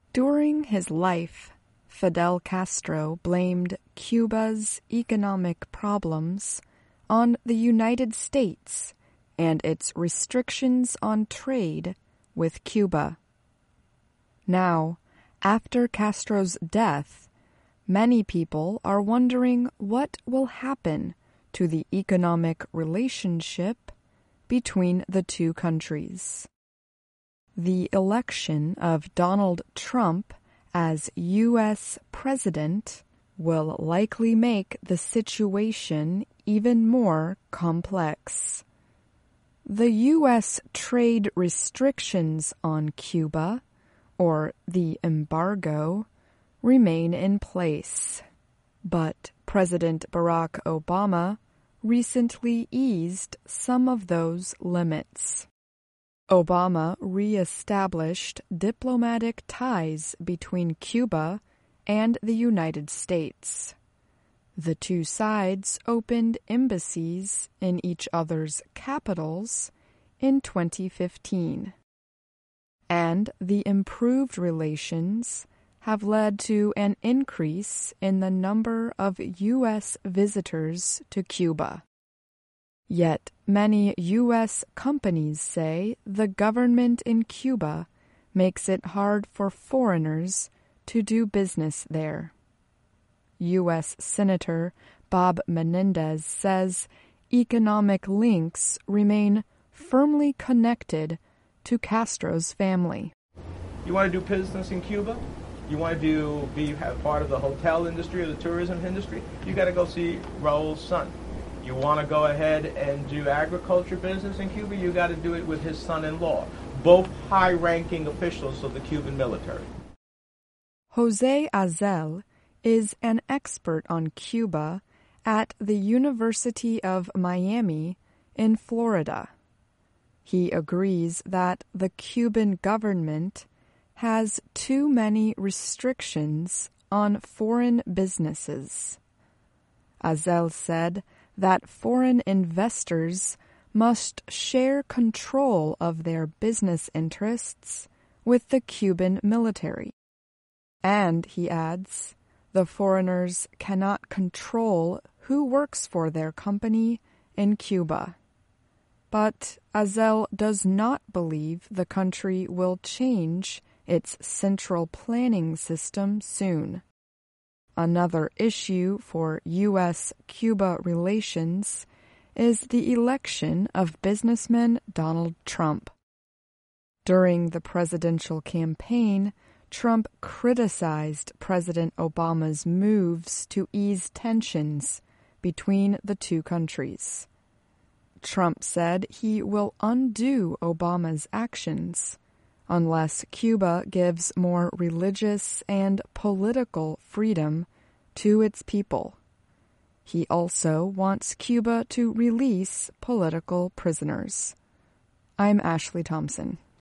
During his life, Fidel Castro blamed Cuba's economic problems on the United States and its restrictions on trade with Cuba. Now, after Castro's death, many people are wondering what will happen to the economic relationship between the two countries. The election of Donald Trump as U.S. President will likely make the situation even more complex. The U.S. trade restrictions on Cuba, or the embargo, remain in place. But President Barack Obama recently eased some of those limits. Obama re-established diplomatic ties between Cuba and the United States. The two sides opened embassies in each other's capitals in 2015. And the improved relations have led to an increase in the number of U.S. visitors to Cuba. Yet many U.S. companies say the government in Cuba makes it hard for foreigners to do business there. U.S. Senator Bob Menendez says economic links remain firmly connected to Castro's family. You want to do business in Cuba? You want to be part of the hotel industry or the tourism industry? You got to go see Raul's son. You want to go ahead and do agriculture business in Cuba? You got to do it with his son-in-law, both high-ranking officials of the Cuban military. Jose Azel is an expert on Cuba at the University of Miami in Florida. He agrees that the Cuban government has too many restrictions on foreign businesses. Azel said that foreign investors must share control of their business interests with the Cuban military. And, he adds, the foreigners cannot control who works for their company in Cuba. But Azel does not believe the country will change its central planning system soon. Another issue for U.S.-Cuba relations is the election of businessman Donald Trump. During the presidential campaign, Trump criticized President Obama's moves to ease tensions between the two countries. Trump said he will undo Obama's actions unless Cuba gives more religious and political freedom to its people. He also wants Cuba to release political prisoners. I'm Ashley Thompson.